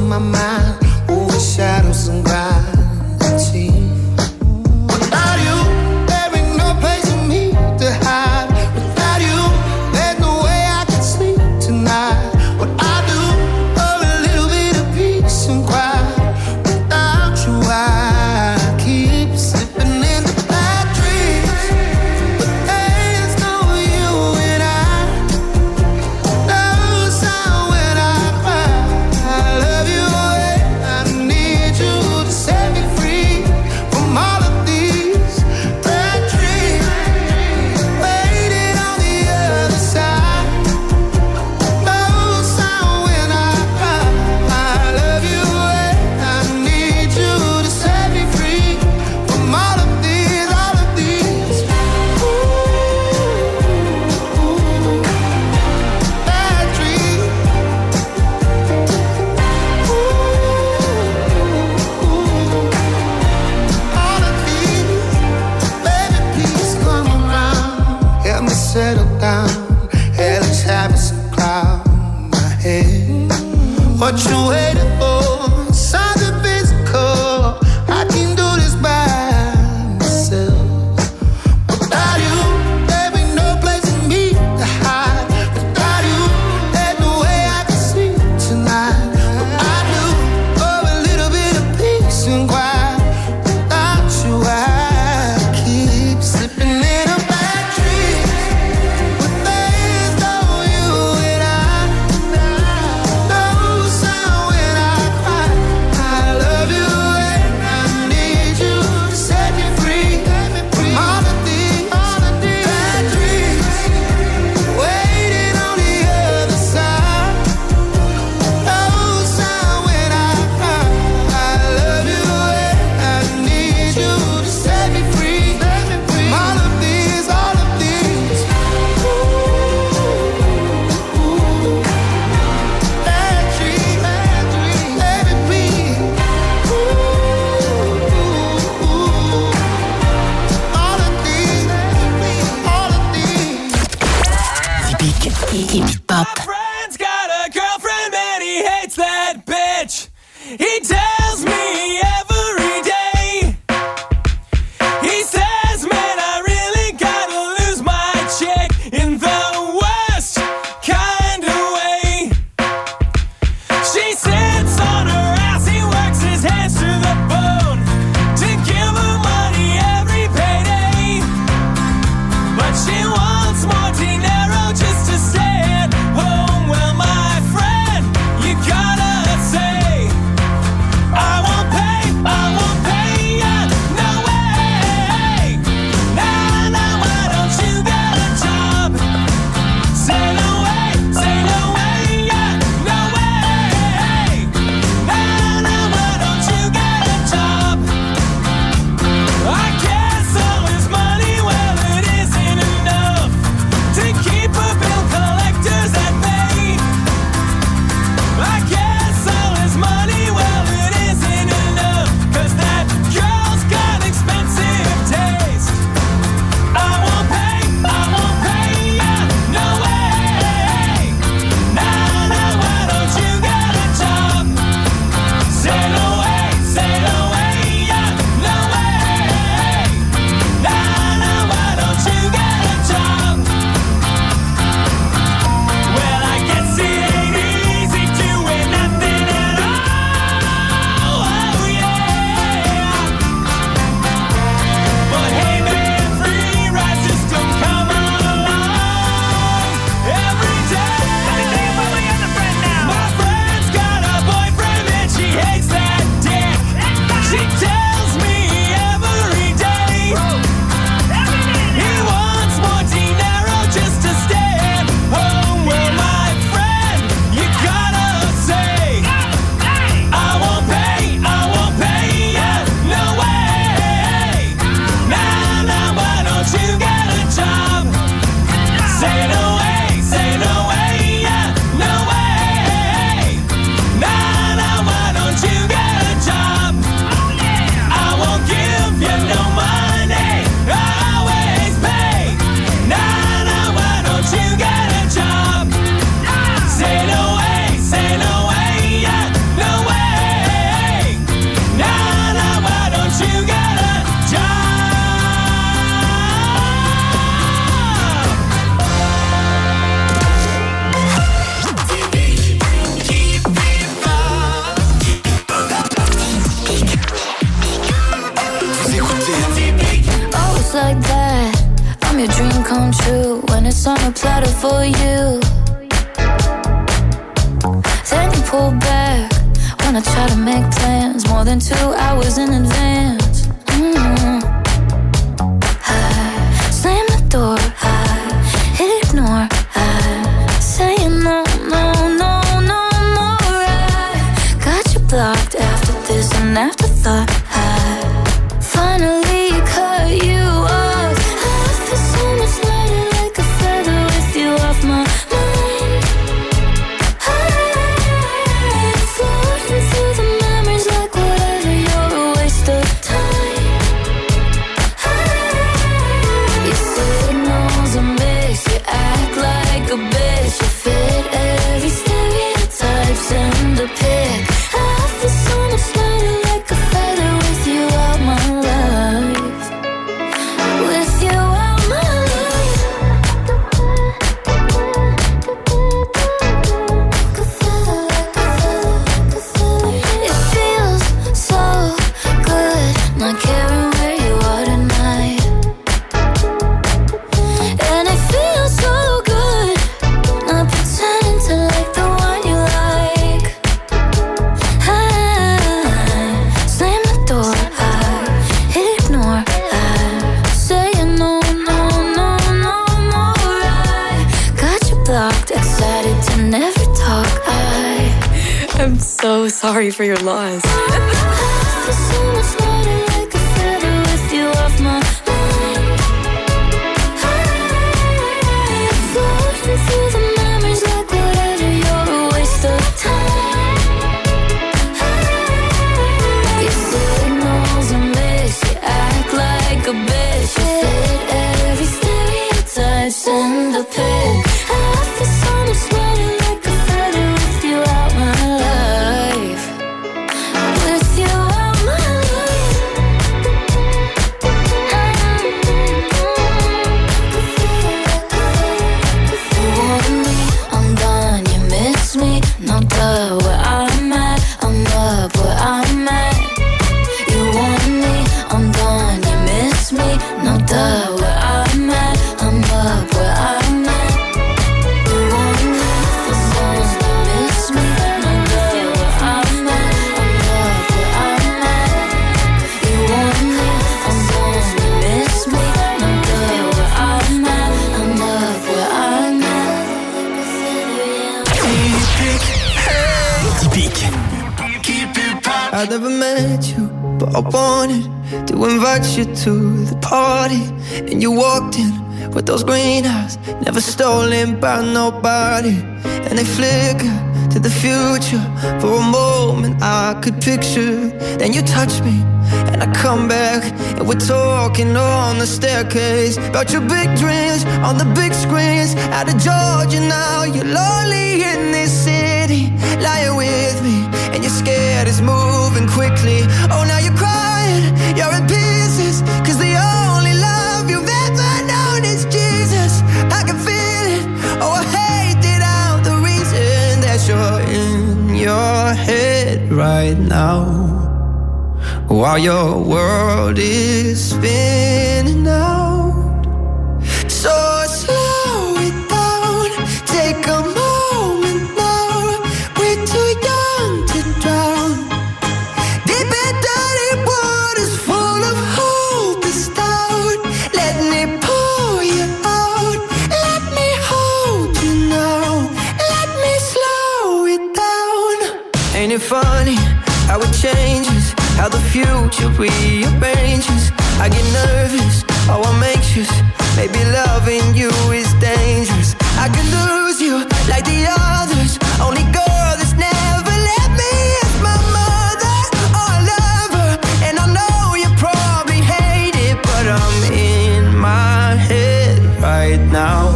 my mind, over shadows and gravity. Without you, there ain't no place for me to hide. Without you, there's no way I can sleep tonight. What I do for a little bit of peace and quiet. Without you, I keep slipping into bad dreams. But there's no you and I. No sound when I cry. I love you and I need you to set me free from all of these bad dreams. Waiting on the other side. No sound when I cry. I love you and I need you to set me free from all of these bad dreams. All of these, baby, please come around. Help me settle down. Hell is having some cloud in my head. What you waiting for? Something physical. I can do this by myself. Without you, there ain't no place for me to hide. Without you, there's no way I can sleep tonight. What I do for a little bit of peace and quiet. Without you, I keep slipping in a bad dream. But there's no you and I. No sound when I cry. I love you and I need you to set me free from all of these bad dreams. Waiting on the other side. No sound when I cry. I love you and I need you to set me free from all of these bad dreams. Baby, please. All of these. Typique hip-hop. Friend's got a girlfriend and he hates that bitch. He tells me every day. He says, man, I really gotta lose my chick in the worst kind of way. She sits on her ass, he works his hands to the bone to give her money every payday. But she wants more dinero just to stay at home. Well, my friend, you gotta say, it's on a platter for you. Then you pull back when I try to make plans more than 2 hours in advance. I slam the door, I ignore, I say no, no, no, no more. I got you blocked after this and afterthought. I finally cut you off. I feel so much lighter like a feather with you off my mind. I'm floating through the memories like whatever, you're a waste of time. You signals a miss, you act like a bitch, you fit every stereotype, send a pic. I feel so much lighter like a feather with you out my life. With you out my life. It feels so good not caring where you are tonight. And it feels so good not pretending to like the one you like. I slam the door, I ignore, I say no, no, no, no more. I got you blocked, excited to never talk. I'm so sorry for your loss. I feel so much lighter like a feather with you off my mind. I'm floating through the memories like whatever, you're a waste of time. Your signals a miss, you act like a bitch, you fit every stereotype, send a pic. I feel so much lighter like a feather with you out my life. With you out my life. You want me, I'm done, you miss me, no duh, where I'm at, I'm up where I'm at. You want me, I'm done, you miss me, no duh, where I'm at, I'm up where I'm at. You want me, I'm done, you miss me, no duh, where I'm at, I'm up where I'm at. You want me, I'm done, you miss me, no duh, where I'm at, I'm up where I'm at. Typique. I never met you, but I wanted to invite you to the party. And you walked in with those green eyes, never stolen by nobody. And they flicker to the future. For a moment I could picture. Then you touch me and I come back, and we're talking on the staircase about your big dreams on the big screens. Out of Georgia now, you're lonely in this city, lying with me, and you're scared it's moving quickly. Oh, now you're crying, you're in pieces, cause the only love you've ever known is Jesus. I can feel it, oh I hate it out, the reason that you're in your head right now, while your world is spinning out. So slow it down, take a moment now. We're too young to drown. Deep and dirty waters full of hope is down. Let me pull you out, let me hold you now, let me slow it down. Ain't it funny how it changes, how the future rearranges. I get nervous, oh I'm anxious, maybe loving you is dangerous. I could lose you like the others, only girl that's never let me is my mother or a lover. And I know you probably hate it, but I'm in my head right now.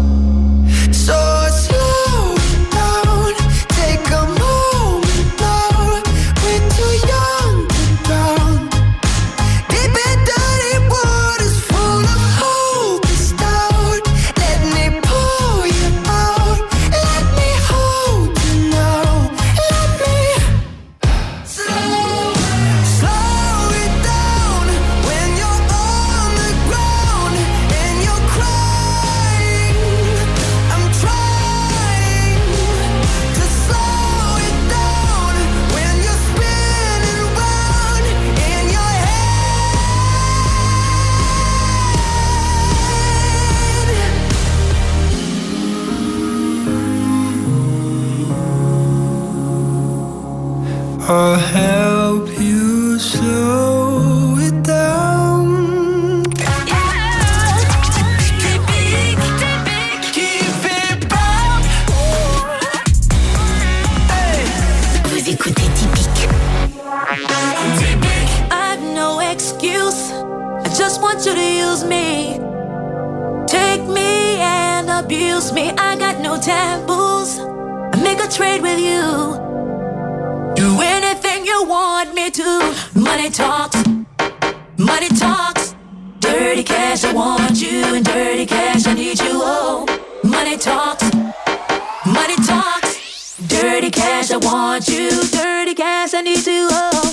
So slow it down, take a moment now. We're too young to drown. Deep and dirty waters full of hope is down. Let me pull you out, let I'll help you slow it down. Vous écoutez Typique. I've no excuse. I just want you to use me. Take me and abuse me. I got no taboos. I make a trade with you. Do anything you want me to. Money talks. Money talks. Dirty cash, I want you. And dirty cash, I need you. Oh, money talks. Money talks. Dirty cash, I want you. Dirty cash, I need you. Oh.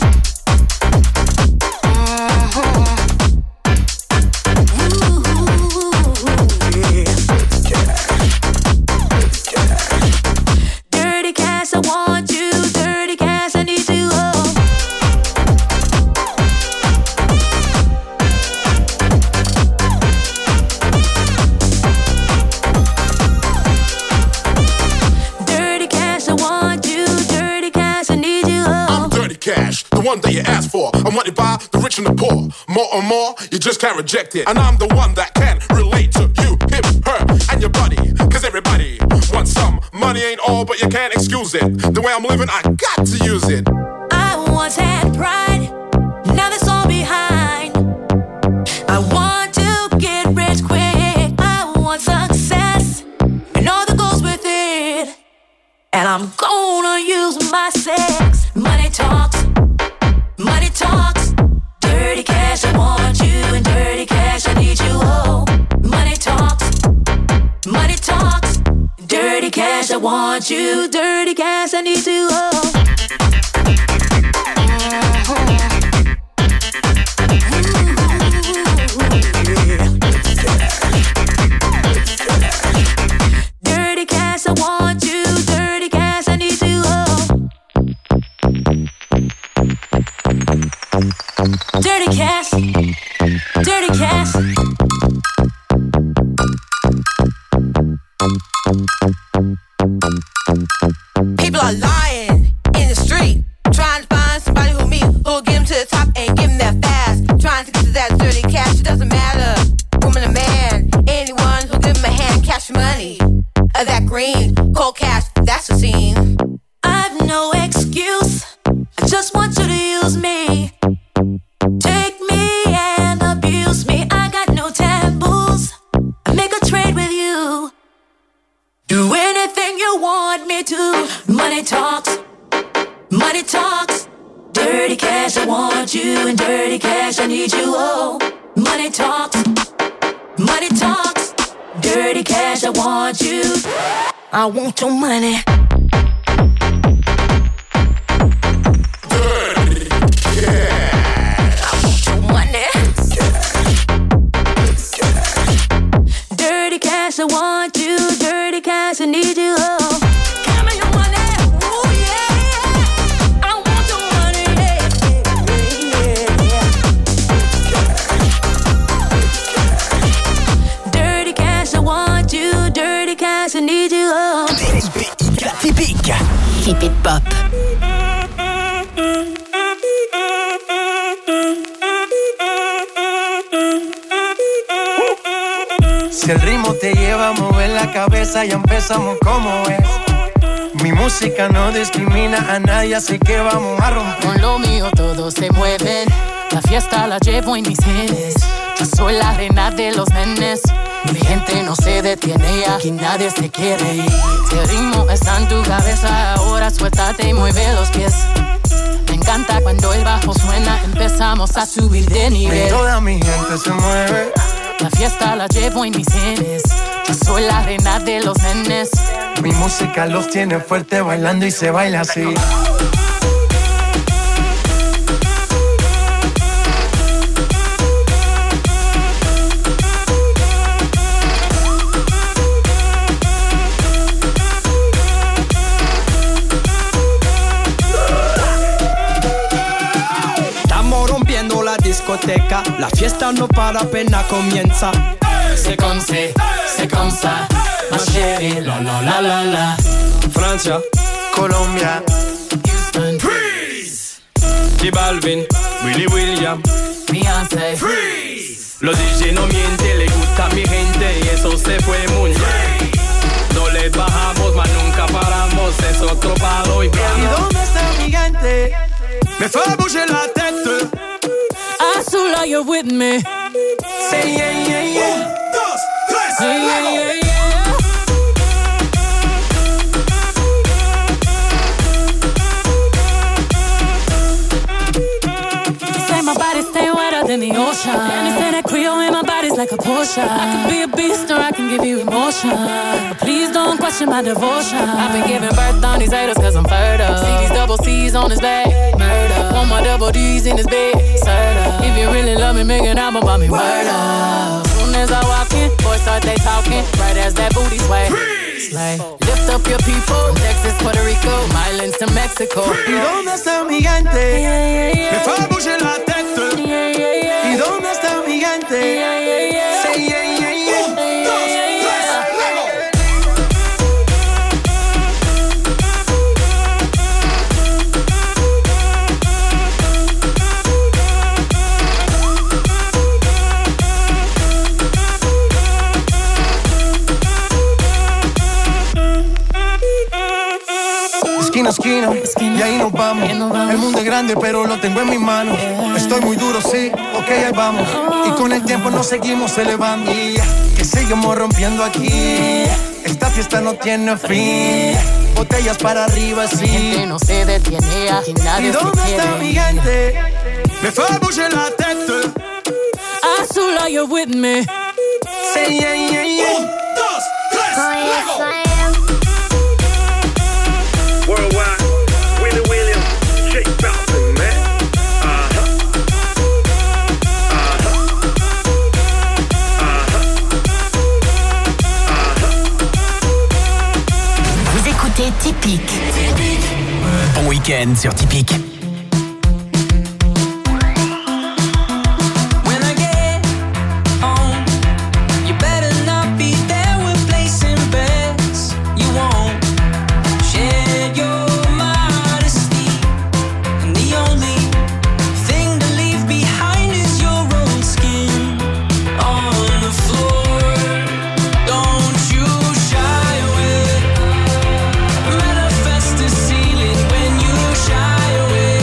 Dirty cash, I want you. Dirty cash, I need you. Oh. Dirty cash, I want you. Dirty cash, I need you. Oh. I'm dirty cash, the one that you asked for. I'm wanted by the rich and the poor. More and more, you just can't reject it. And I'm the one that can relate to you, him, her, and your buddy. Cause everybody wants some. Money ain't all, but you can't excuse it. The way I'm living, I got to use it. I once had pride, now that's all behind. I want to get rich quick. I want success and all that goes with it. And I'm gonna use my sex. Money talks. Money talks. Dirty cash, I want you. And dirty cash, I need you. Oh, money talks. Money talks. Dirty cash, I want you. Dirty cash, I need you. Oh. Dirty cash, I want you. Dirty cash, I need you. Oh. Dirty cash. Dirty cash. People are lying in the street, trying to find somebody who'll get them to the top and give them that fast. Trying to get to that dirty cash, it doesn't matter. Woman or man, anyone who'll give them a hand, cash money. That green, cold cash, that's the scene. I've no excuse. I just want you to use me. Take me and abuse me. I got no taboos. I make a trade with you. Do anything you want me to. Money talks. Money talks. Dirty cash, I want you. And dirty cash, I need you. Oh, money talks. Money talks. Dirty cash, I want you. I want your money. Dirty cash. I want your money. Dirty cash, I want you. Dirty cash, I need you. Oh, give me your money. Ooh, yeah. I want your money. Yeah. Dirty cash, I want you. Dirty cash, I need you. Oh. Typique. Keep it pop. Si el ritmo te lleva a mover la cabeza, ya empezamos como es. Mi música no discrimina a nadie, así que vamos a romper. Con lo mío todos se mueven, la fiesta la llevo en mis genes. Yo soy la reina de los nenes, mi gente no se detiene y aquí nadie se quiere ir. Si el ritmo está en tu cabeza, ahora suéltate y mueve los pies. Me encanta cuando el bajo suena, empezamos a subir de nivel. Y toda mi gente se mueve. La fiesta la llevo en mis genes. Yo soy la reina de los nenes. Mi música los tiene fuerte bailando y se baila así. discoteca, la fiesta no para, apenas comienza. C'est comme ça, ma chérie, la la la la la. Francia, Colombia, Houston, freeze. J Balvin, Willy William, Beyoncé. Freeze. Los DJ no mienten, le gusta a mi gente y eso se fue muy bien. No les bajamos, mas nunca paramos, es otro palo y bravo. ¿Y dónde está mi gente? Me fait bouger la tête. Azul, are you with me? Say yeah, yeah, yeah. 1, 2, 3, Yeah, yeah, yeah, yeah. Say my body stay wetter than the ocean. And they say that Creole in my body's like a potion. I can be a beast or I can give you emotion. But please don't question my devotion. I've been giving birth on these haters cause I'm fertile. See these double C's on his back, murder. Want my double D's in his bed, serta. If you really love me, make an album about me, word up. Soon as I walk in, boys start they talking. Right as that booty sway. Slay. Lift up your people, from Texas, Puerto Rico, Islands to Mexico. ¿Y dónde está mi gente? Yeah, yeah, yeah. Me fait bouger la tête. Yeah, yeah, yeah. ¿Y dónde está mi gente? Yeah, yeah, yeah. Say yeah, yeah, yeah. 1, 2, 3, Lego. Esquina a esquina, y ahí nos vamos. El mundo es grande, pero lo tengo en mis manos. Estoy muy duro, sí, ok, ahí vamos. Y con el tiempo nos seguimos elevando. Que seguimos rompiendo aquí. Esta fiesta no tiene fin. Botellas para arriba, Mi gente sí. no se detiene, aquí nadie ¿Y se dónde está mi quiere. gente? Me fait bouger la tête. Azul, are you with me? Say yeah, yeah, 1, yeah. 2, 3, Lego. Worldwide, Willy William, J Balvin, man. Vous écoutez Typique. Bon week-end sur Typique. When I get home, you better not be there. We're placing bets. You won't share your modesty, and the only thing to leave behind is your own skin on the floor. Don't you shy away. Manifest the ceiling when you shy away.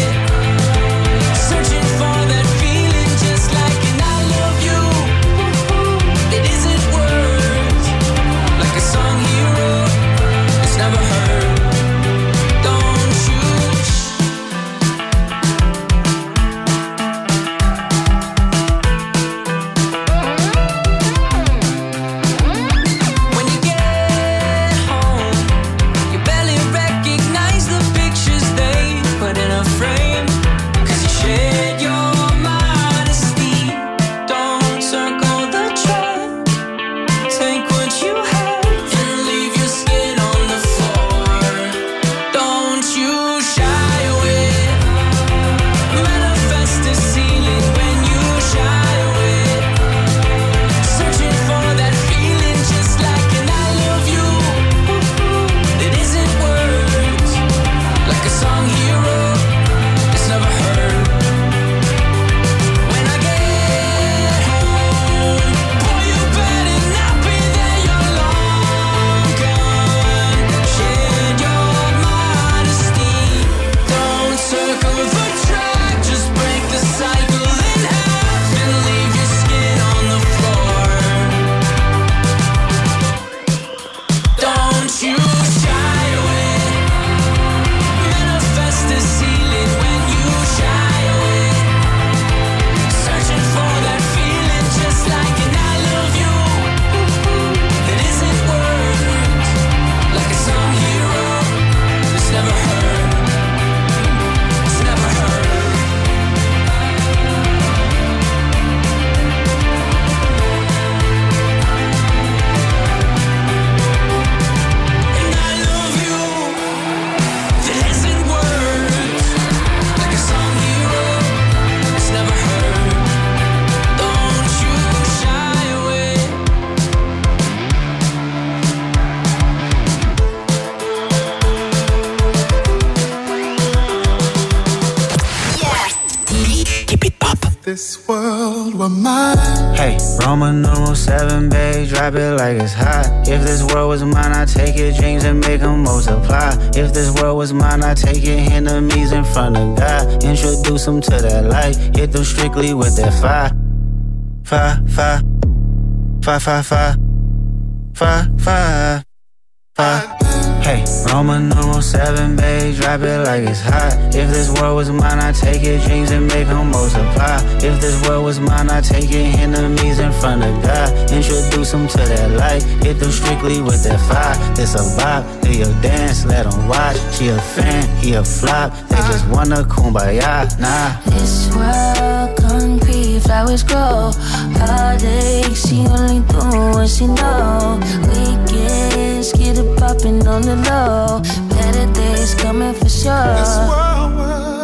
this world were mine. Hey, Roman numeral 7, babe, drop it like it's hot. If this world was mine, I'd take your dreams and make them multiply. If this world was mine, I'd take your enemies in front of God. Introduce them to that light, hit them strictly with that fire. Fire, fire, fire, fire, fire, fire, fire, fire. Hey, Roman numeral 7, babe, drop it like it's hot. If this world was mine, I'd take your dreams and make them multiply. If this world was mine, I'd take your enemies in front of God. Introduce them to that light, hit them strictly with that fire. This a vibe, do your dance, let them watch. She a fan, he a flop, they just wanna kumbaya, nah. This world concrete, flowers grow. Heartache, she only do what she know. Weekends, get it poppin' on the low. Better days coming for sure. This world,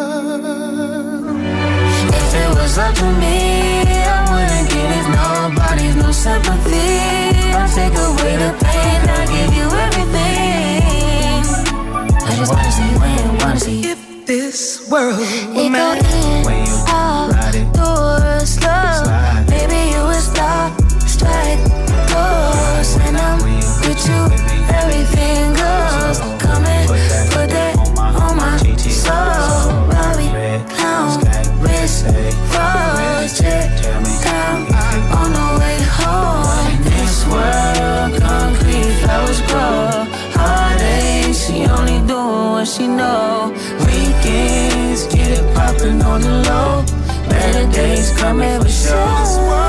if it was up to me, I wouldn't give it nobody's no sympathy. I'll take away the pain, I'll give you everything. I just wanna see when you wanna see. if this world were It go mine. in, out, door, slow. Maybe you would stop, strike, pose. And I'm with you, everything goes. Come and put that on my soul. Robbie, clown, wrist, froze, check down on the way home. This world, concrete, flowers grow. Heartache, she only do what she know. Weekends, get it poppin' on the low. Better days coming for sure.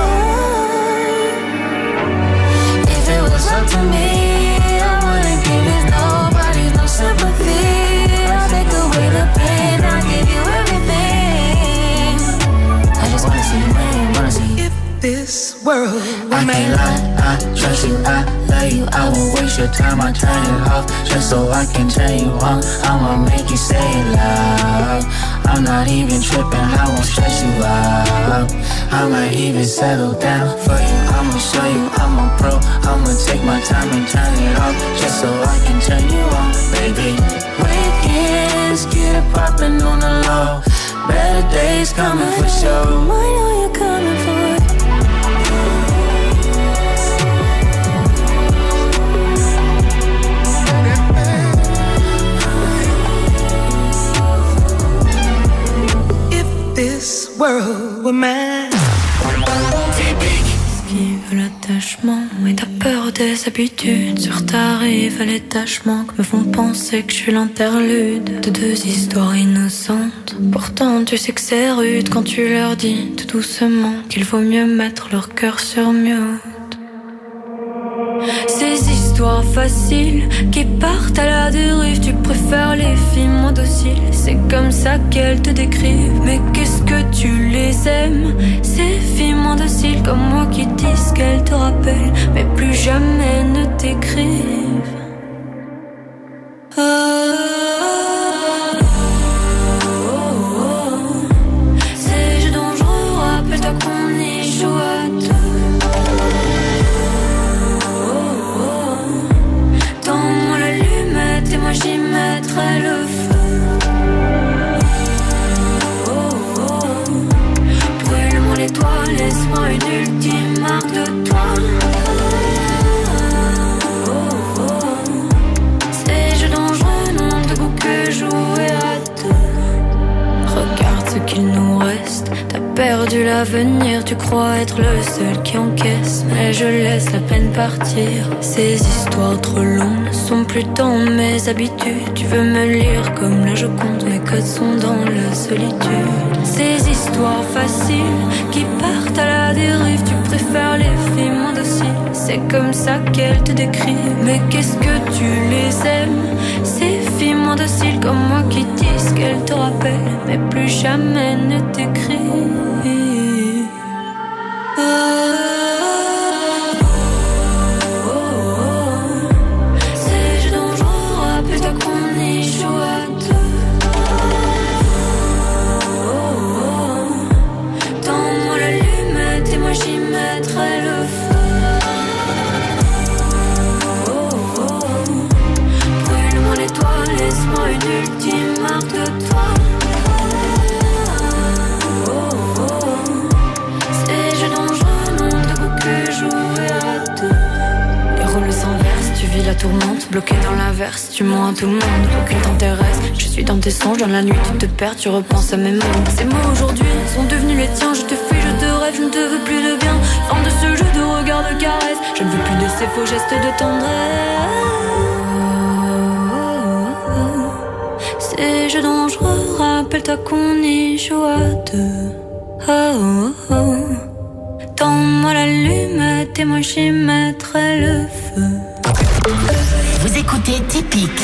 If it was up to me, I wouldn't give it nobody's no sympathy. I'll take away the pain, I'll give you everything. I just wanna see when you wanna see. If this world were I can't lie, I trust you, I love you. I won't waste your time, I turn it off just so I can turn you on. I'ma make you say it loud. I'm not even tripping, I won't stress you out. I might even settle down for you. I'ma show you I'm a pro. I'ma take my time and turn it off just so I can turn you on, baby. Weekends, get it poppin' on the low. Better days coming for sure. I know you're coming for it. this world were mine. Esquive l'attachement et t'as peur des habitudes. Sur ta rive, les tâchements me font penser que je suis l'interlude de deux histoires innocentes. Pourtant tu sais que c'est rude quand tu leur dis tout doucement qu'il vaut mieux mettre leur cœur sur mute. Ces histoires faciles qui partent à la dérive, tu préfères les filles moins dociles. C'est comme ça qu'elles te décrivent. Mais qu'est-ce que tu les aimes, ces filles moins dociles comme moi qui disent qu'elles te rappellent, mais plus jamais ne t'écrivent. Ces jeux dangereux, rappelle-toi qu'on y joue à deux. Tends-moi l'allumette et moi j'y mettrai le feu. Brûle-moi les doigts, laisse-moi une ultime marque de toi. Ces jeux dangereux n'ont de goût que jouer à deux. Regarde ce qu'il nous reste. T'as perdu l'avenir, tu crois être le seul qui encaisse. Mais je laisse la peine partir. Ces histoires trop longues ne sont plus dans mes habitudes. Tu veux me lire comme la Joconde, mes codes sont dans la solitude. Ces histoires faciles qui partent à la dérive, tu préfères les filles moins dociles. C'est comme ça qu'elles te décrivent. Mais qu'est-ce que tu les aimes, ces filles moins dociles comme moi qui disent qu'elles te rappellent, mais plus jamais ne t'écrivent. Ces jeux dangereux, rappelle-toi qu'on y joue à deux. Tends-moi l'allumette et moi j'y mettrai le feu. Brûle-moi les doigts, laisse-moi une ultime marque de toi. tu mens à tout le monde, aucune t'intéresse. Je suis dans tes songes, dans la nuit tu te perds, tu repenses à mes mots. Ces mots aujourd'hui sont devenus les tiens. Je te fuis, je te rêve, je ne te veux plus de bien. Fin de ce jeu de regard, de caresse. Je ne veux plus de ces faux gestes de tendresse. Ces jeux dangereux, rappelle-toi qu'on y joue à deux. Tends-moi l'allumette et moi j'y mettrai le feu. Vous écoutez Typique.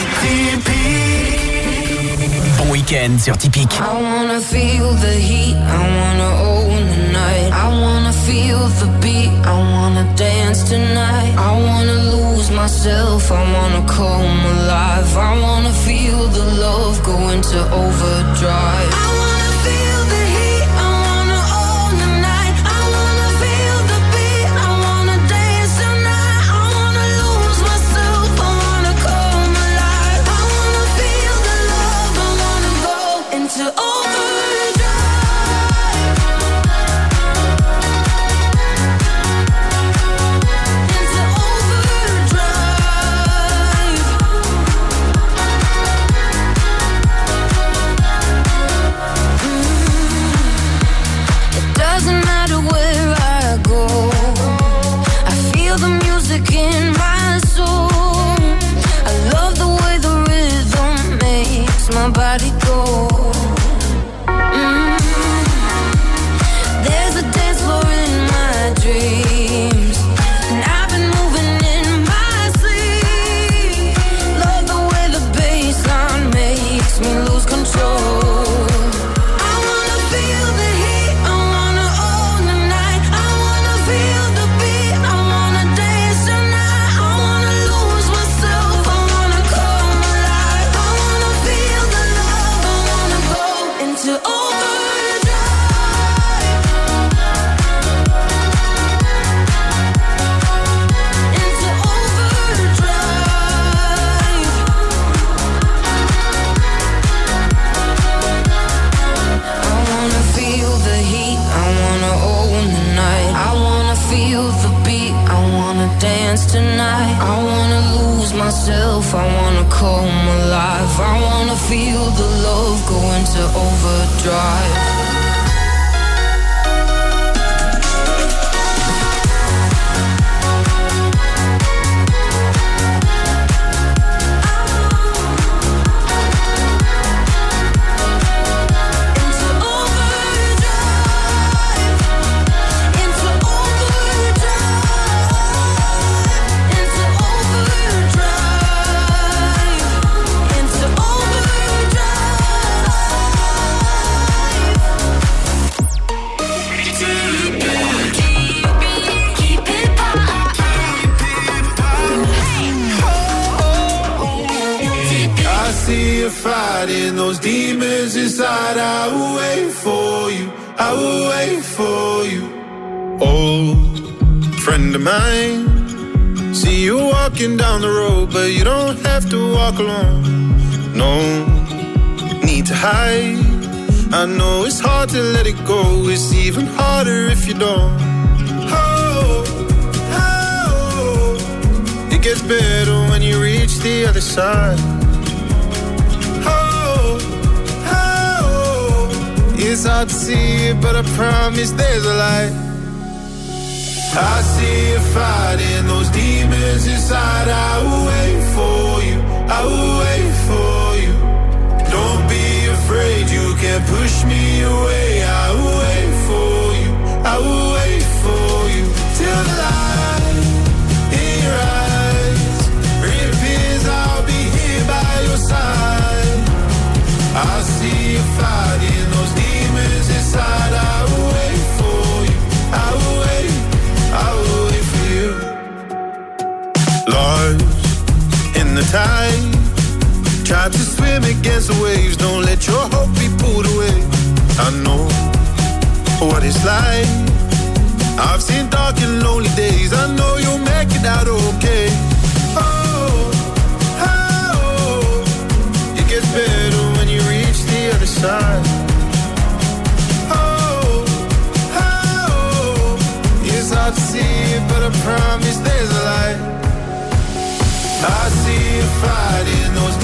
Bon week-end sur Typique. I wanna feel the heat, I wanna own the night. I wanna feel the beat, I wanna dance tonight. I wanna lose myself, I wanna come alive. I wanna feel the love go into overdrive. I wanna feel the heat, I wanna own the night. I wanna feel the beat, I wanna dance tonight. I wanna lose myself, I wanna come alive. I wanna feel the love, I wanna go into in my soul. I love the way the rhythm makes my body go. There's a dance floor in my dreams, and I've been moving in my sleep. Love the way the bassline makes me lose control. Tonight, I wanna lose myself, I wanna come alive. I wanna feel the love go into overdrive. Fighting those demons inside, I will wait for you, I will wait for you. Old friend of mine, see you walking down the road, but you don't have to walk alone. No need to hide, I know it's hard to let it go, it's even harder if you don't. Oh, oh, it gets better when you reach the other side. It's hard to see it, but I promise there's a light. I see you fighting those demons inside. I will wait for you, I will wait for you. Don't be afraid, you can't push me away. I will wait for you, I will wait for you. Till the light in your eyes reappears, I'll be here by your side. I see you fighting those demons inside. I will wait for you, I will wait, I will wait for you. Lost in the tide, try to swim against the waves. Don't let your hope be pulled away. I know what it's like, I've seen dark and lonely days. I know you'll make it out okay. Oh, oh, it gets better when you reach the other side. Oh, oh, it's hard to see it, but I promise there's a light. I see you fighting those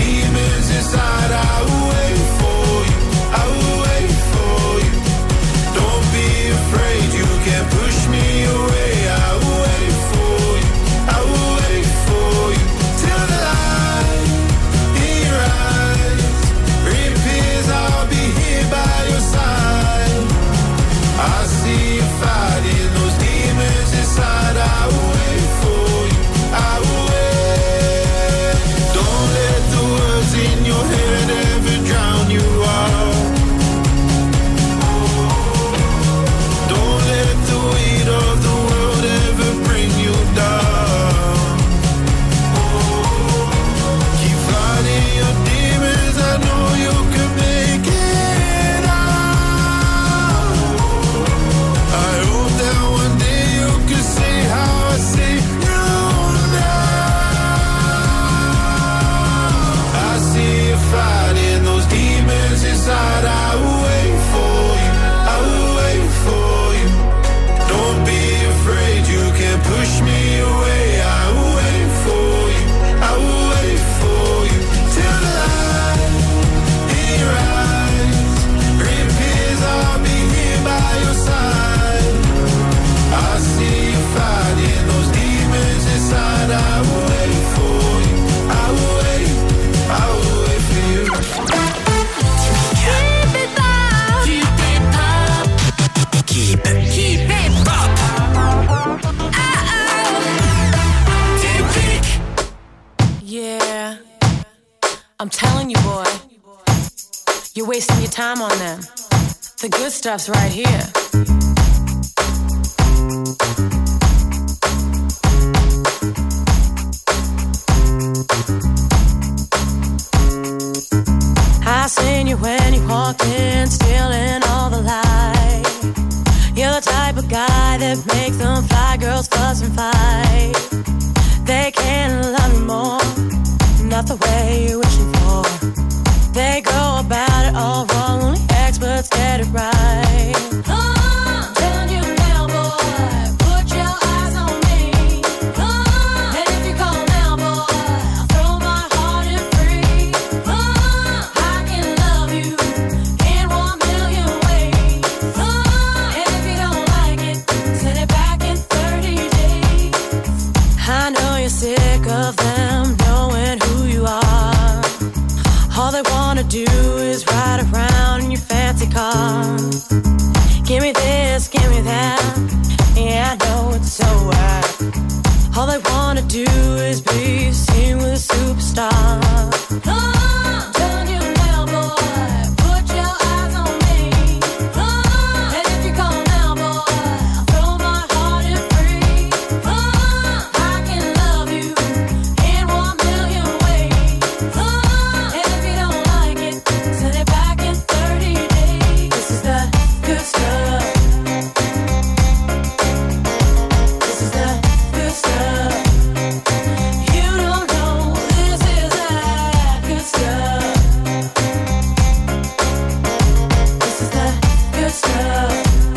boy. You're wasting your time on them. The good stuff's right here. I seen you when you walked in, stealing all the light. You're the type of guy that makes them fly girls fuss and fight. They can't love you more, not the way you're wishing for. They go about it all wrong, only experts get it right. I'm telling you now, boy, put your eyes on me. And if you call now, boy, I'll throw my heart in free. I can love you in 1,000,000 ways. And if you don't like it, send it back in 30 days. I know you're sick of them knowing who you are. All they wanna do is ride around in your fancy car. Give me this, give me that. Yeah, I know it's so right. All they wanna do is be seen with a superstar. I'm telling you now, boy, put your eyes on me. And if you call now, boy, I'll throw my heart in free. I can love you in 1,000,000 ways. And if you don't like it, send it back in 30 days. This is the good stuff. This is the good stuff. You don't know this is that good stuff. This is the good stuff.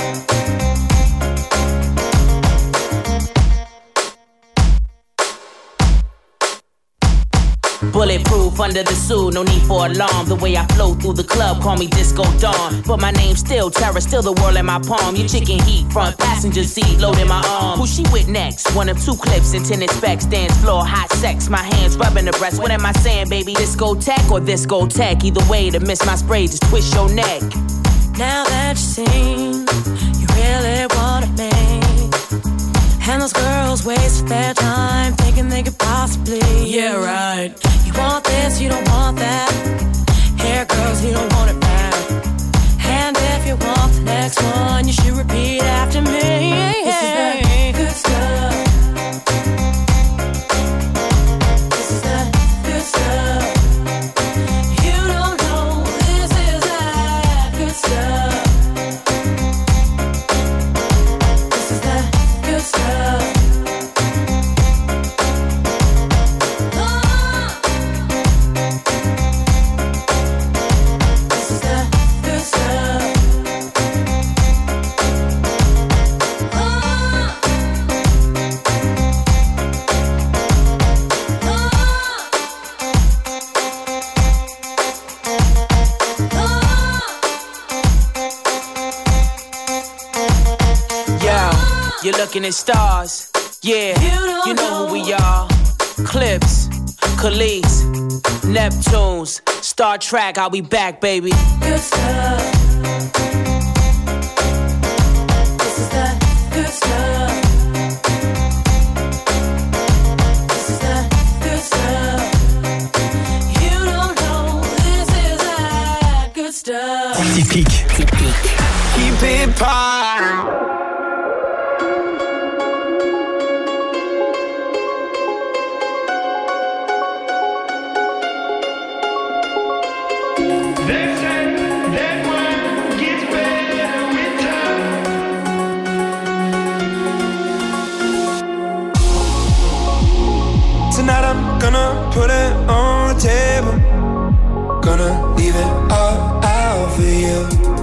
Bulletproof under the suit, no need for alarm. The way I flow through the club, call me Disco Dawn. But my name's still Terror, still the world in my palm. You chicken heat, front passenger seat, loading my arm. Who she with next? One of 2 clips and tennis specs, dance floor, hot sex. My hands rubbing the breast. What am I saying, baby? Discotheque or discotheque? Either way, to miss my spray, just twist your neck. Now that you've seen, you really want me. And those girls waste their time thinking they could possibly. Yeah, right. You want this, you don't want that. Hair girls, you don't want it back. And if you want the next one, you should repeat after me. This is the good stuff. This is the good stuff. You don't know this is that good stuff. This is the good stuff. This is the good stuff. Yo, you're looking at stars. Yeah, you know who we are. Clips, Khalees, Neptunes, Star Trek, I'll be back, baby. Good stuff. This is the good stuff. This is the good stuff. You don't know this is that good stuff. Typique. Keep it pie. Tonight I'm gonna put it on the table. Gonna leave it all out for you.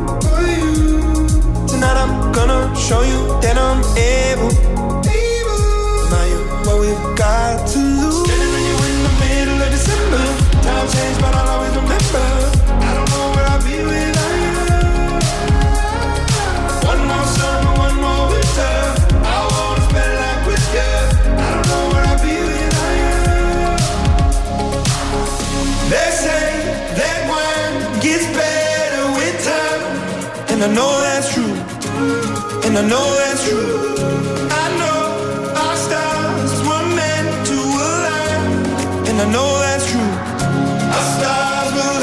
Tonight I'm gonna show you that I'm able. Now you what we've got to lose. Getting on you in the middle of December. Time change, but I'll always remember. I don't know where I'll be without you. One more summer, one more winter. I wanna spend life with you. I don't know where I'll be without you. They say that wine gets better with time, and I know that's true. And I know that's true. I know our stars were meant to align, and I know that's true. Our stars will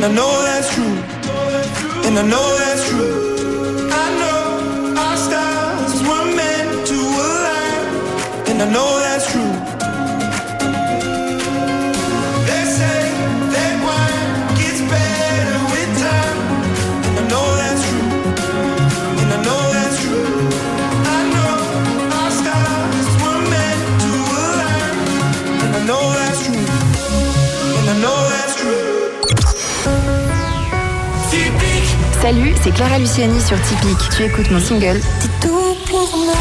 and I know that's true, and I know that's true. I know our stars were meant to align, and I know that's true. They say that wine gets better with time, and I know that's true, and I know that's true. I know our stars were meant to align, and I know that's true, and I know that's true. Salut, c'est Clara Luciani sur Typique. Tu écoutes mon single. T'es tout pour moi.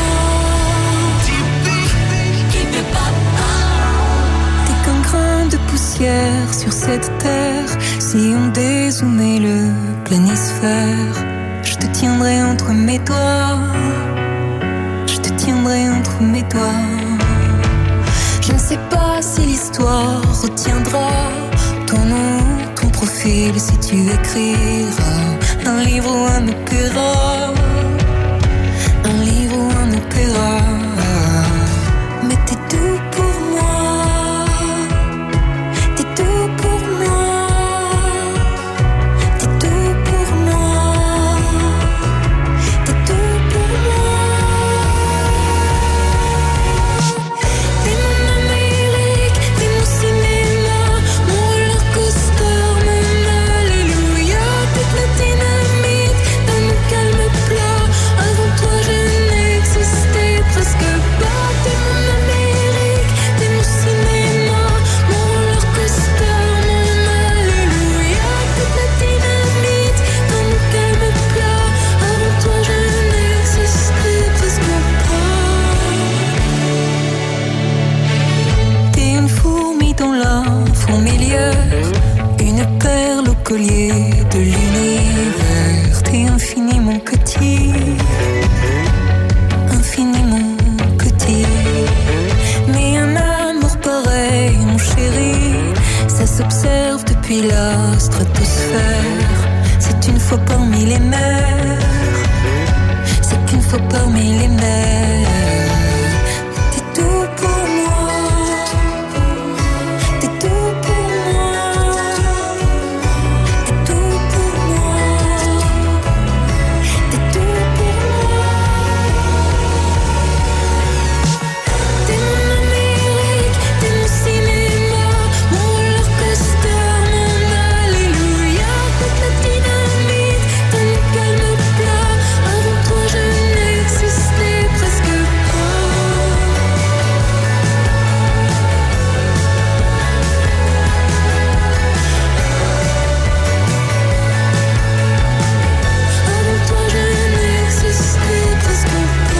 T'es qu'un grain de poussière sur cette terre. Si on dézoomait le planisphère, je te tiendrai entre mes doigts. Je te tiendrai entre mes doigts. Je ne sais pas si l'histoire retiendra ton nom, ton profil, si tu écriras un livre ou un opéra, un livre ou un opéra. Mais t'es tout pour moi, t'es tout pour moi, t'es tout pour moi, t'es tout pour moi. T'es mon Amérique, t'es mon cinéma, mon roller coaster, mon alléluia. T'es la dynamite dans mon calme plat. Avant toi je n'existais presque pas. T'es mon Amérique, t'es mon cinéma, mon roller coaster, mon alléluia. T'es la dynamite dans mon calme plat. Avant toi je n'existais presque pas. T'es une fourmi dans la fourmilière, une perle au collier de l'univers. T'es infiniment petit, infiniment petit. Mais un amour pareil, mon chéri, ça s'observe depuis la stratosphère. C'est une fois parmi les mers, c'est qu'une fois parmi les mers. T'es tout pour moi, t'es tout pour moi, t'es tout pour moi, t'es tout pour moi. T'es mon Amérique, t'es mon cinéma, mon roller coaster, mon alléluia. T'es la dynamite dans mon calme plat. Avant toi je n'existais presque pas. Avant toi je n'existais presque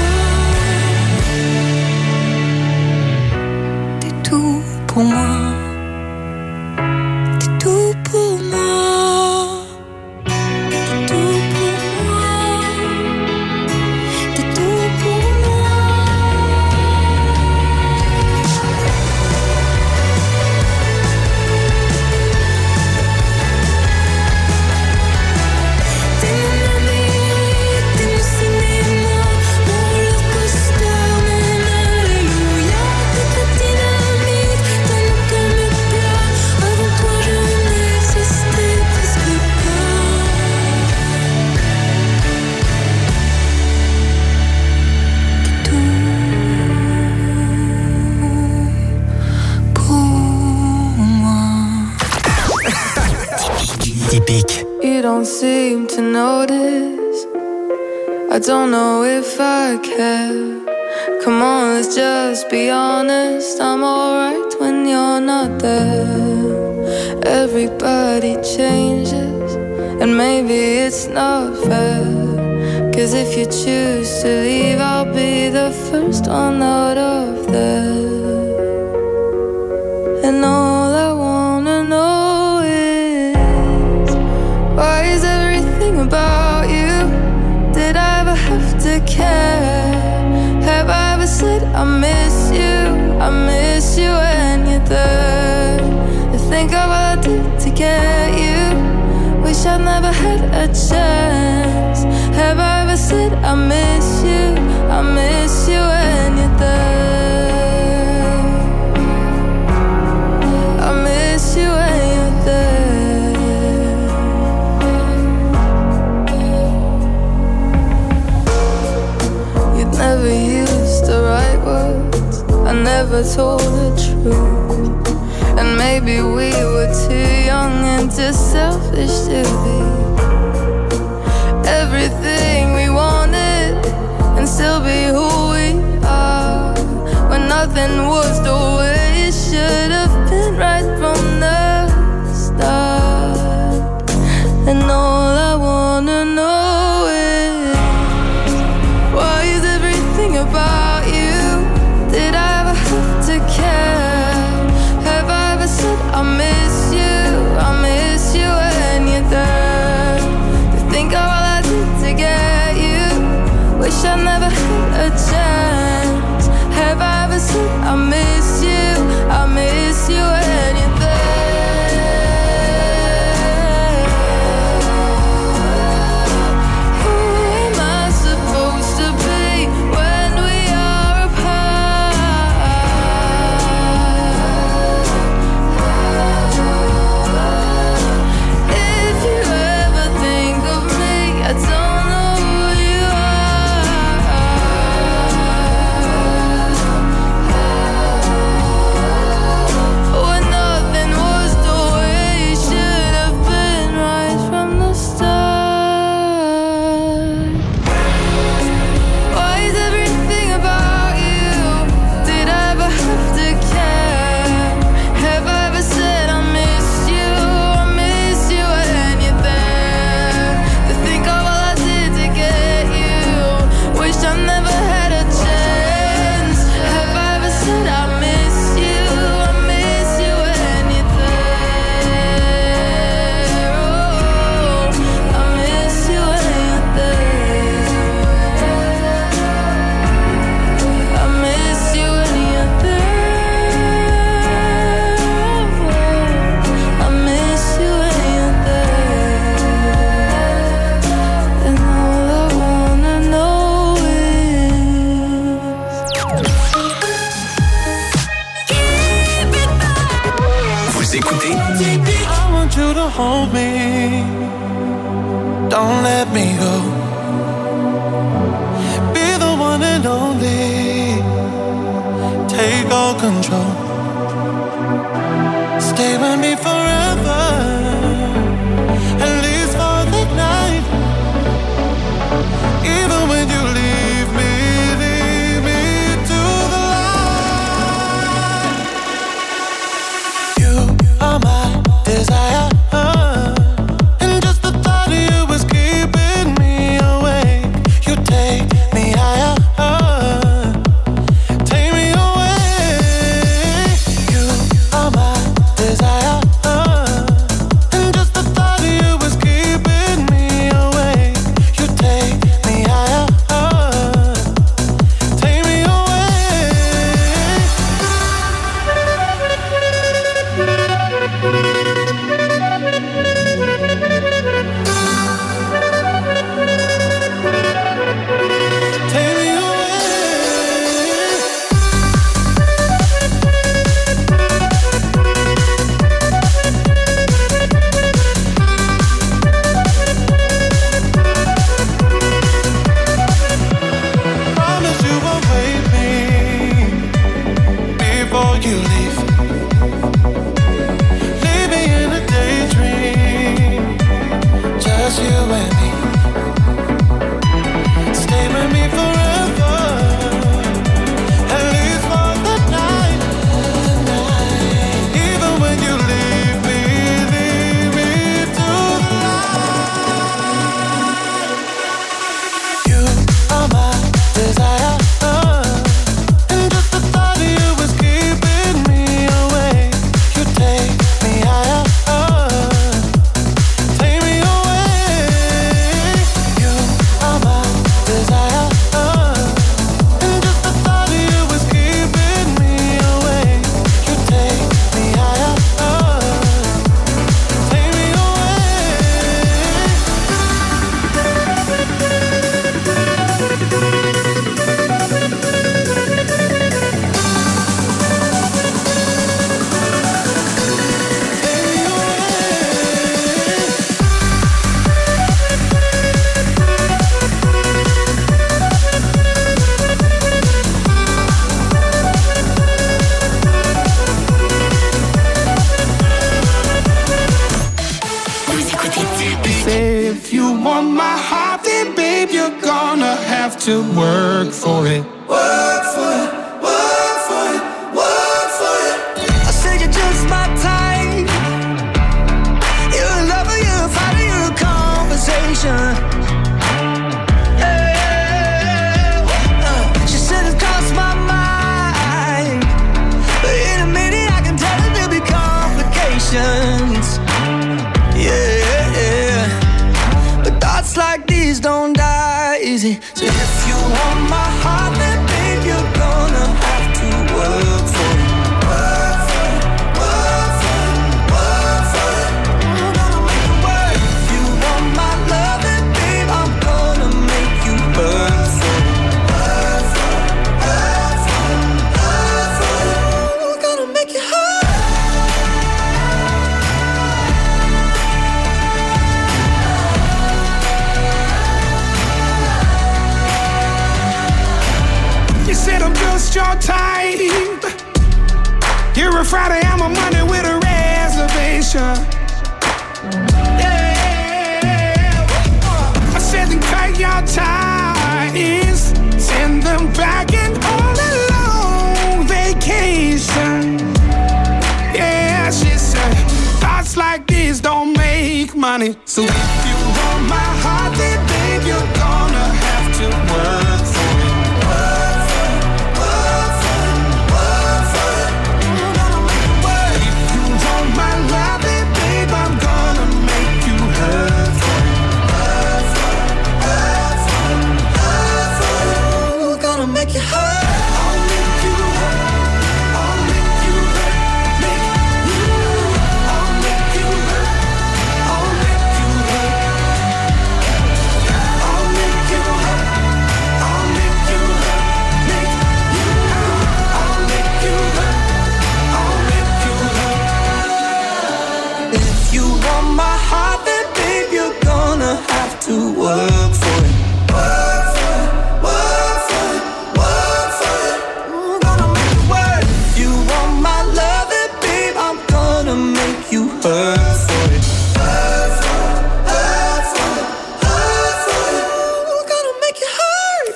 pas. T'es tout pour moi, t'es tout pour moi, t'es tout pour moi, t'es tout pour moi. T'es mon Amérique, t'es mon cinéma, mon roller coaster, mon alléluia. T'es la dynamite dans mon calme plat. Avant toi je n'existais presque pas. T'es tout pour moi. Typique. You don't seem to notice. I don't know if I care. Come on, let's just be honest. I'm alright when you're not there. Everybody changes, and maybe it's not fair. 'Cause if you choose to leave, I'll be the first one out of there. And all I wanna know is, why is everything about you? Did I ever have to care? Have I ever said I miss you when you're there? I think of all I did to get you. Wish I'd never had a chance. Have I ever said I miss you when you're there? I miss you when you're there. told the truth. And maybe we were too young and too selfish to be everything we wanted and still be who we are. When nothing was the way it should have been right from the start. And all I wanna know is, why is everything about you? Did I ever have to care? Have I ever said I miss you when you're there? To think of all I did to get you, wish I never had a chance. Have I ever said I miss you when you're there? Who am I supposed to be when we are apart? If you ever think of me, I don't know who you are. When nothing was the way it should have been right from the start. Why is everything about you? Did I ever have to care? Have I ever said I miss you when you're there? To think of all I did to get you, wish I never had a chance. Have I ever said I miss you when you're there? Oh, I miss you when you're there. I miss you when you're there. I miss you when you're there. And all I wanna know Vous écoutez I want you to hold me, don't let me go. Be the one and only, take all control. Stay with me forever, at least for the night. Even when you leave me to the light. You are my desire, and just the thought of you is keeping me awake. You take me higher, take me away. You are my desire, and just the thought of you is keeping me awake. You take me higher, take me away. Take me Promise you won't wait me before you leave. Leave me in a daydream, just you and me. Stay with me forever, at least for the night. Even when you leave me to the light. You are my desire, and just the thought of you is keeping me awake. You take me higher, take me away. Say if you want my heart, then babe, you're gonna have to work for it. Work for it, work for it, work for it. I said you're just my type. You're a lover, you're a fighter, you're a conversation. She said it crossed my mind, but in a minute I can tell that there'll be complications. Yeah, but thoughts like these don't die easy. So if you want my heart, then babe, you're gonna have to work for it. Work for it, work for it, work for it. I'm gonna make it work. If you want my love, then babe, I'm gonna make you work for it. Work for it, work for it, work for it. I'm gonna make you hurt. You said I'm just your type. You're a Friday, I'm a Monday with a reservation. Yeah. I said then cut your ties, send them back and on a long vacation. Yeah, she said thoughts like this don't make money. So if you want my heart, then babe, you're gonna have to work for it. Make you hurt. I'll make you hurt. I'll make you hurt. Make you. I'll make you hurt. I'll make you hurt. I'll make you hurt. I'll make you hurt. Make you. I'll make you hurt. I'll make you hurt. If you want my heart, then babe, you're gonna have to work for it. Work for it. Work for it. Work for it. I'm gonna make it work. If you want my love, then babe, I'm gonna make you hurt for it. Hurt for it. Hurt for it. Hurt for it. I'm gonna make you hurt.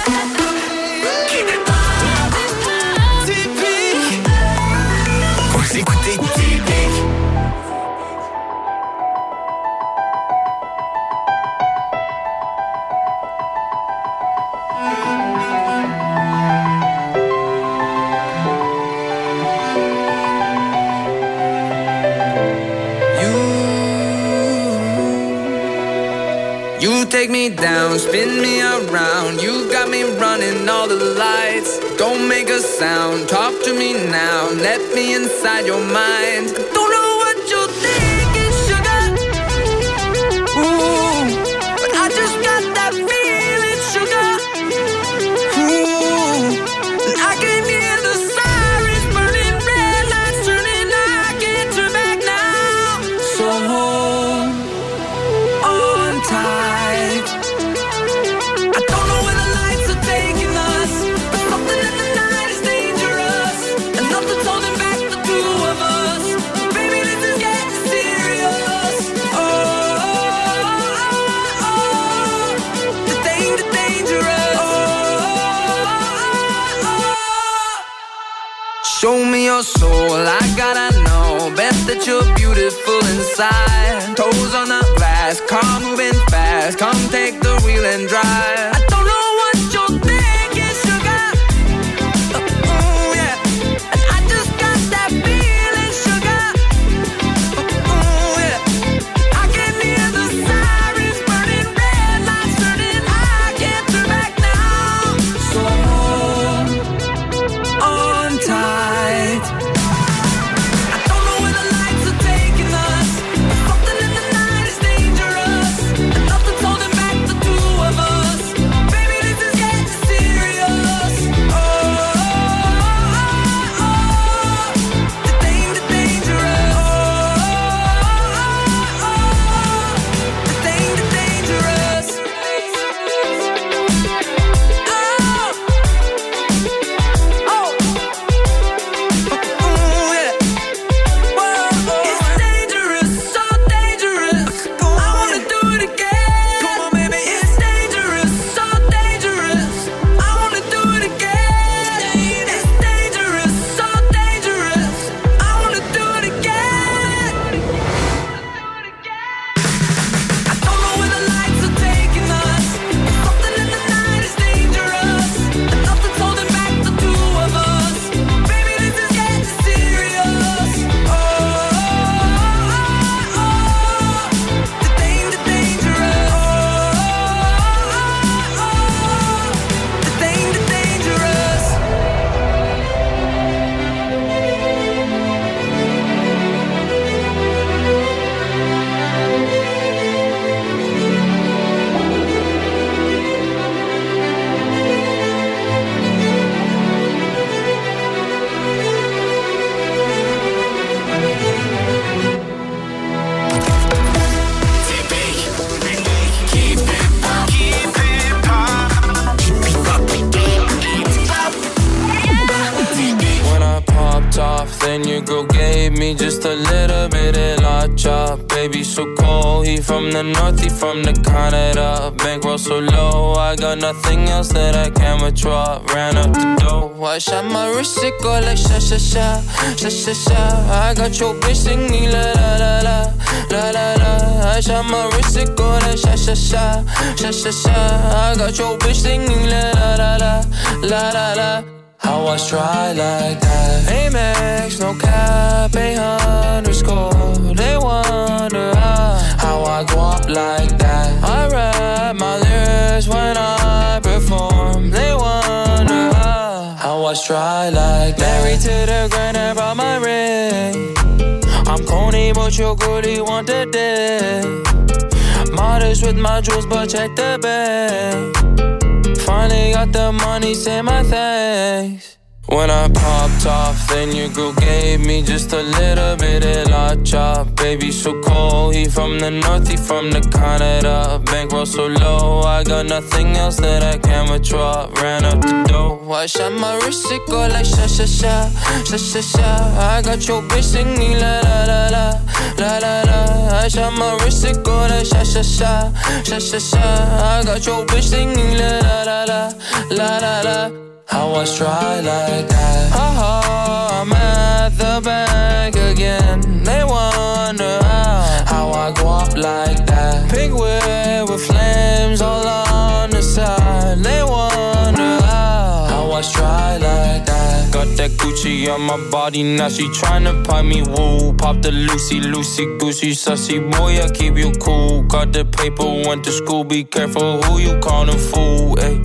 Typique. Vous écoutez Typique. You take me down, spin me around. You got me running all the lights. Don't make a sound, talk to me now. Let me inside your mind. Don't know what you're thinking, sugar. Ooh, but I just got that feeling, sugar. Ooh, and I can hear the sirens burning, red lights turning. I can't turn back now. So hold on tight. I don't know where the lights are taking us, but something in the night is dangerous, and nothing's holding back the two of us. Baby, this is getting serious. Oh, the dangerous. Show me your soul, I gotta know. Bet that you're beautiful inside. Toes on the glass, car moving fast. Come take the wheel and drive. I don't know what you're thinking, sugar. Ooh, yeah. And I just got that feeling, sugar. Ooh, yeah. I can hear the sirens burning, red lights turning. I can't turn back now. So hold on tight. I don't know where the lights are taking us, but something in the night is dangerous, and nothing's holding back the two of us. me just a little bit of la chop. Baby so cold, he from the north, he from the Canada. Bankroll so low, I got nothing else that I can withdraw. Ran up the dough, I shot my wrist, it go like sha sha sha, sha sha sha. I got your bitch singing la la la la, la la la. I shot my wrist, it go like sha sha sha, sha sha sha. I got your bitch singing la la la la, la la la. How I try like that? Amex, no cap, 800 They wonder how I go up like that. I rap my lyrics when I perform. They wonder how I try like that. Married to the grind, I brought my ring. I'm corny, but your goodie want the dick. Modest with my jewels, but check the bag. Finally got the money, say my thanks. When I popped off, then your girl gave me just a little bit of la chop. Baby so cold, he from the north, he from the Canada. Bankroll so low, I got nothing else that I can withdraw. Ran up the dough, I shot my wrist, it go like sha sha sha, sha sha sha. I got your bitch singing la la la la, la la la. I shot my wrist, it go like sha sha sha, sha sha sha. I got your bitch singing la la la la, la la la. How I try like that? Ha I'm at the bank again. They wonder how I go up like that. Pink whip with flames all on the side. They wonder how I try like that. Got that Gucci on my body, now she tryna pipe me woo. Pop the Lucy, loosey goosey, sussy boy, I keep you cool. Got the paper, went to school, be careful who you callin' fool, ayy.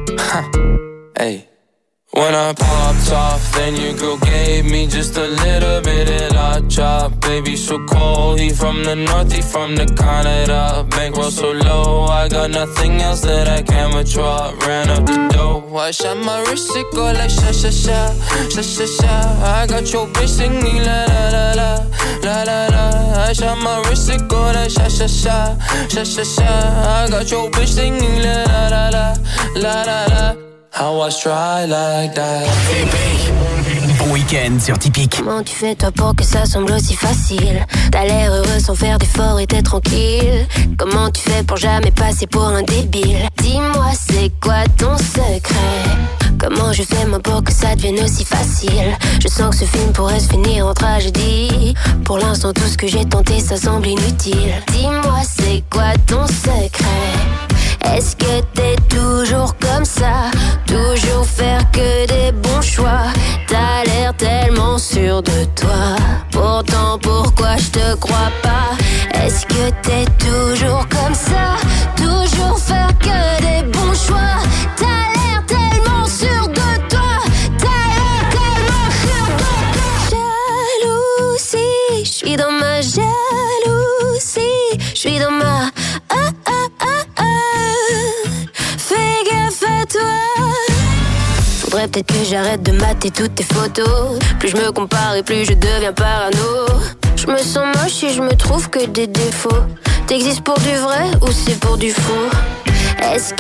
Hey. When I popped off, then your girl gave me just a little bit of la chop. Baby so cold, he from the north, he from the Canada. Bankroll so low, I got nothing else that I can withdraw. Ran up the dough, I shot my wrist, it go like sha sha sha, sha sha sha. I got your bitch singing la la la la, la la la. I shot my wrist, it go like sha sha sha, sha sha sha. I got your bitch singing la la la la, la la la. How I try like that. Bon week-end sur Typique. Comment tu fais toi pour que ça semble aussi facile? T'as l'air heureux sans faire d'efforts et t'es tranquille. Comment tu fais pour jamais passer pour un débile? Dis-moi c'est quoi ton secret? Comment je fais moi pour que ça devienne aussi facile? Je sens que ce film pourrait se finir en tragédie. Pour l'instant tout ce que j'ai tenté ça semble inutile. Dis-moi c'est quoi ton secret? Est-ce que t'es toujours comme ça? Toujours faire que des bons choix? T'as l'air tellement sûr de toi. Pourtant pourquoi je te crois pas? Est-ce que t'es toujours comme ça? Toujours faire que des bons choix? T'as l'air tellement sûr de toi. T'as l'air tellement sûr de toi. Jalousie, je suis dans ma jalousie. Je suis dans ma faudrait peut-être que j'arrête de mater toutes tes photos. Plus je me compare et plus je deviens parano. Je me sens moche si je me trouve que des défauts. T'existes pour du vrai ou c'est pour du faux? Est-ce